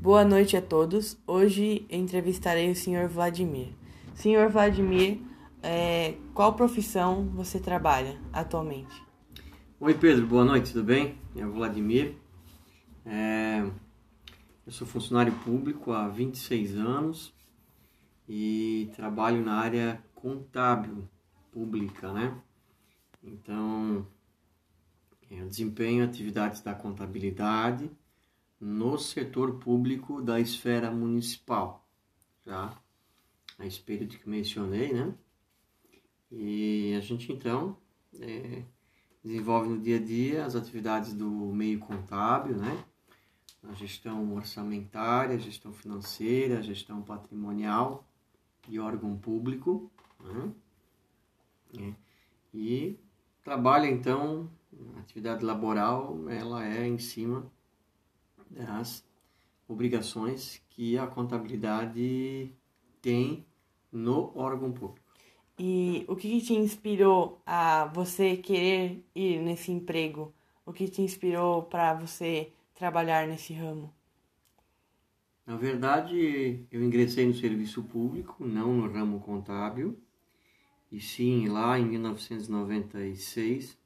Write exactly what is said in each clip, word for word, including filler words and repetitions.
Boa noite a todos. Hoje entrevistarei o senhor Vladimir. senhor Vladimir, é, qual profissão você trabalha atualmente? Oi Pedro, boa noite, tudo bem? Eu sou o Vladimir, é, eu sou funcionário público há vinte e seis anos e trabalho na área contábil pública, né? Então, eu desempenho atividades da contabilidade no setor público da esfera municipal, já a esse período que mencionei, né? E a gente então é, desenvolve no dia a dia as atividades do meio contábil, né? A gestão orçamentária, a gestão financeira, a gestão patrimonial de órgão público, né? É. E trabalha então, a atividade laboral, ela é em cima das obrigações que a contabilidade tem no órgão público. E o que, que te inspirou a você querer ir nesse emprego? O que te inspirou para você trabalhar nesse ramo? Na verdade, eu ingressei no serviço público, não no ramo contábil, e sim lá em mil novecentos e noventa e seis,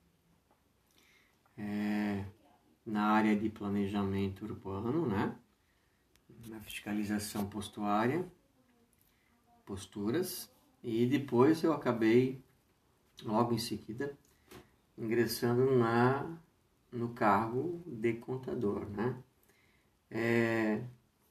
é, na área de planejamento urbano, né? Na fiscalização postuária, posturas, e depois eu acabei, logo em seguida, ingressando na, no cargo de contador, né? É,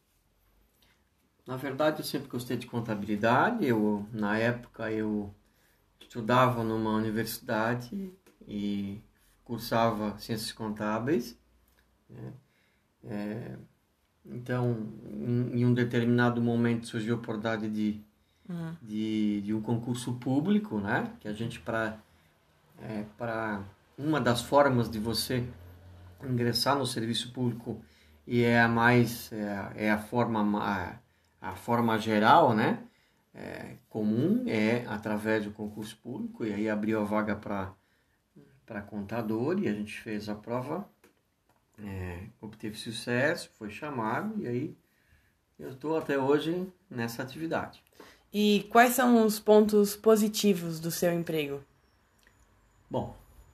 na verdade, eu sempre gostei de contabilidade. Eu, na época, eu estudava numa universidade e cursava ciências contábeis, né? É, então, em, em um determinado momento surgiu a oportunidade de, uhum. de, de um concurso público, né? Que a gente, para é, para uma das formas de você ingressar no serviço público, e é a mais, é, é a forma, a, a forma geral, né? É, comum, é através do concurso público, e aí abriu a vaga para para contador, e a gente fez a prova, é, obteve sucesso, foi chamado, e aí eu estou até hoje nessa atividade. E quais são os pontos positivos do seu emprego? Bom,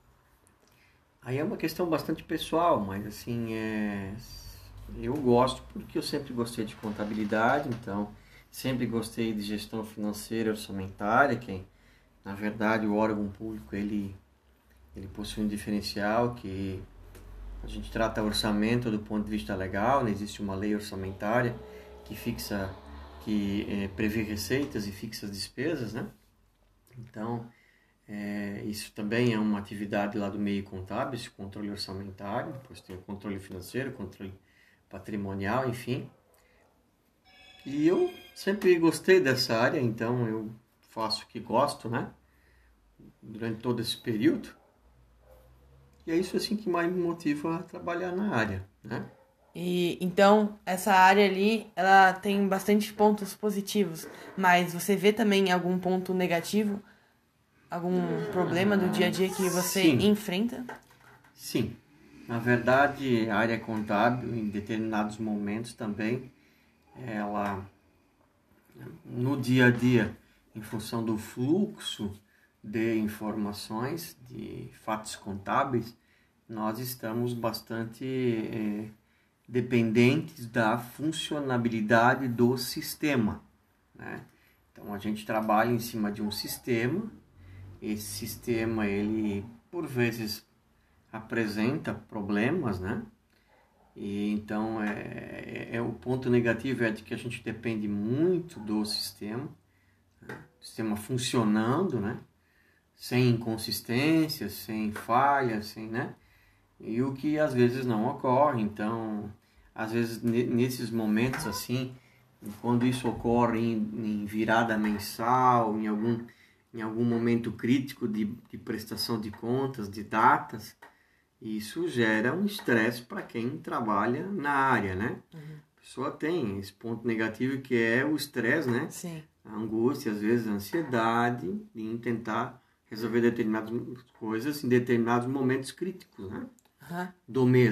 aí é uma questão bastante pessoal, mas assim, é, eu gosto porque eu sempre gostei de contabilidade, então sempre gostei de gestão financeira e orçamentária, que na verdade o órgão público ele, ele possui um diferencial que a gente trata orçamento do ponto de vista legal, né? Existe uma lei orçamentária que fixa, que é, prevê receitas e fixa as despesas, né? Então, é, isso também é uma atividade lá do meio contábil, esse controle orçamentário, depois tem o controle financeiro, controle patrimonial, enfim. E eu sempre gostei dessa área, então eu faço o que gosto, né? Durante todo esse período. E é isso assim que mais me motiva a trabalhar na área, né? E então essa área ali, ela tem bastante pontos positivos, mas você vê também algum ponto negativo? Algum problema do dia a dia que você Sim. enfrenta? Sim. Na verdade, a área contábil, em determinados momentos também, ela, no dia a dia, em função do fluxo de informações, de fatos contábeis, nós estamos bastante é, dependentes da funcionabilidade do sistema, né? Então, a gente trabalha em cima de um sistema. Esse sistema, ele, por vezes, apresenta problemas, né? E então, é, é, é, o ponto negativo é de que a gente depende muito do sistema, né? O sistema funcionando, né? Sem inconsistências, sem falhas, sem, né? E o que às vezes não ocorre. Então, às vezes, nesses momentos assim, quando isso ocorre em, em virada mensal, em algum em algum momento crítico de, de prestação de contas, de datas, isso gera um estresse para quem trabalha na área, né? Uhum. A pessoa tem esse ponto negativo que é o estresse, né? Sim. A angústia, às vezes a ansiedade em tentar resolver determinadas coisas em determinados momentos críticos, né? Uhum. Do mês, né?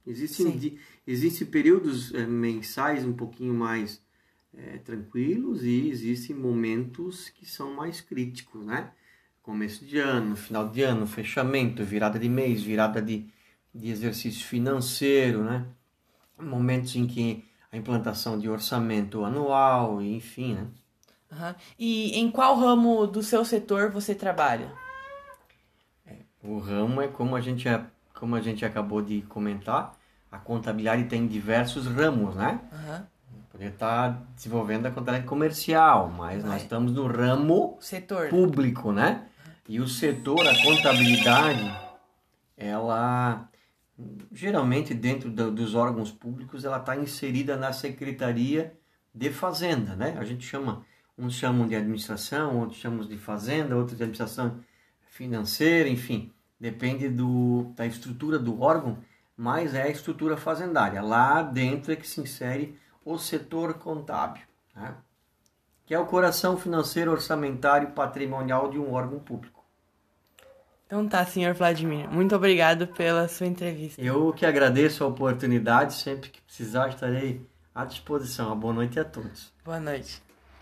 Existem, di, existem períodos é, mensais um pouquinho mais é, tranquilos e existem momentos que são mais críticos, né? Começo de ano, final de ano, fechamento, virada de mês, virada de, de exercício financeiro, né? Momentos em que a implantação de orçamento anual, enfim, né? Uhum. E em qual ramo do seu setor você trabalha? É, o ramo é como a gente, como a gente acabou de comentar, a contabilidade tem diversos ramos, né? Uhum. Poderia estar desenvolvendo a contabilidade comercial, mas Vai. nós estamos no ramo setor, público, né? E o setor, a contabilidade, ela geralmente dentro do, dos órgãos públicos, ela está inserida na Secretaria de Fazenda, né? A gente chama, uns chamam de administração, outros chamam de fazenda, outros de administração financeira, enfim, depende do, da estrutura do órgão, mas é a estrutura fazendária. Lá dentro é que se insere o setor contábil, né? Que é o coração financeiro, orçamentário e patrimonial de um órgão público. Então tá, senhor Vladimir. Muito obrigado pela sua entrevista. Eu que agradeço a oportunidade. Sempre que precisar, estarei à disposição. Uma boa noite a todos. Boa noite.